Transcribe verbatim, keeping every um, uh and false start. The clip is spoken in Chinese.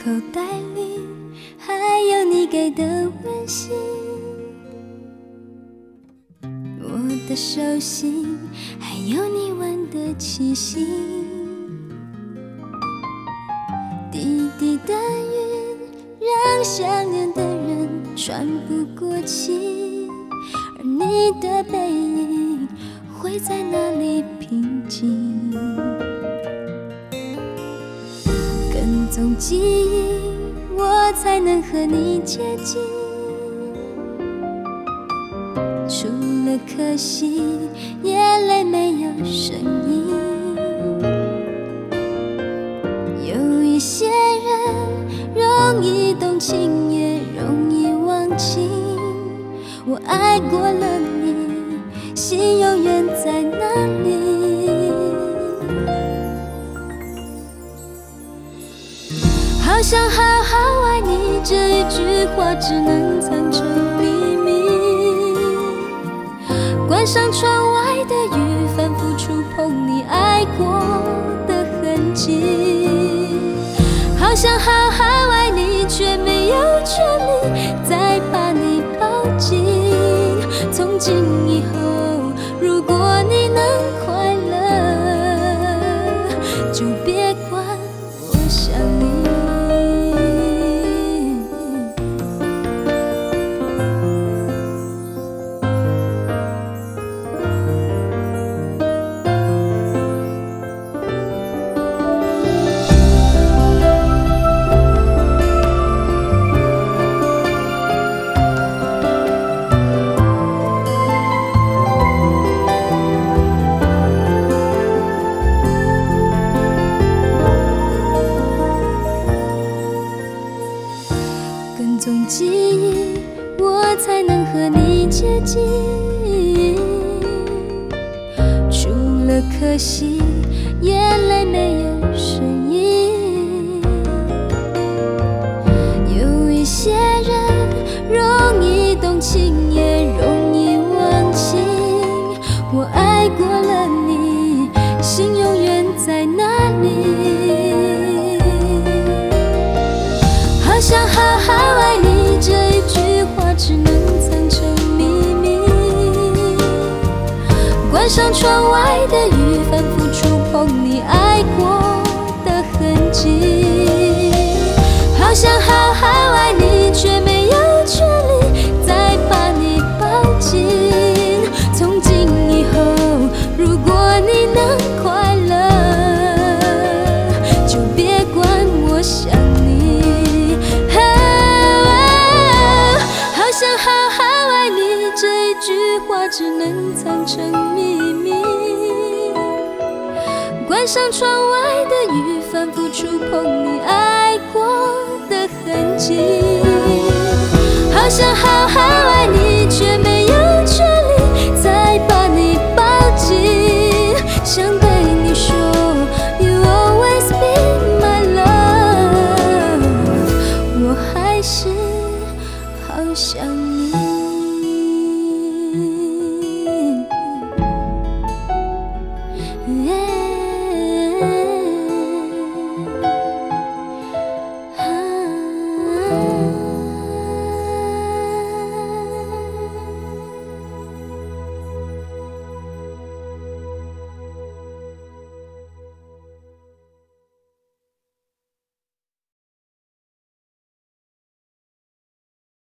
口袋里还有你给的温馨，我的手心还有你闻的气息，滴滴的雨让想念的人喘不过气，而你的背影会在哪里平静？跟踪记忆，我才能和你接近。除了可惜，眼泪没有声音。有一些人容易动情，也容易忘情。我爱过了你，心永远在哪里？好想好好爱你，这一句话只能藏成秘密。关上窗外的雨，反复触碰你爱过的痕迹。好想好好爱你，却没有权利再把你抱紧。从今以后，如果你能快乐，就别管我想你。跟踪记忆，我才能和你接近。除了可惜，眼泪没有声音。有一些人容易动情，也容易忘情。我爱过了你，心永远在哪里？好想好好爱你，这一句话只能藏成秘密。关上窗外的雨，反复触碰你爱过的痕迹。好想好好爱你，却没有权利再把你抱紧。从今以后，如果你能快乐，就别管我想你。好想好好爱你，这一句话只能藏成秘密。关上窗外的雨，反复触碰你爱过的痕迹。好想好好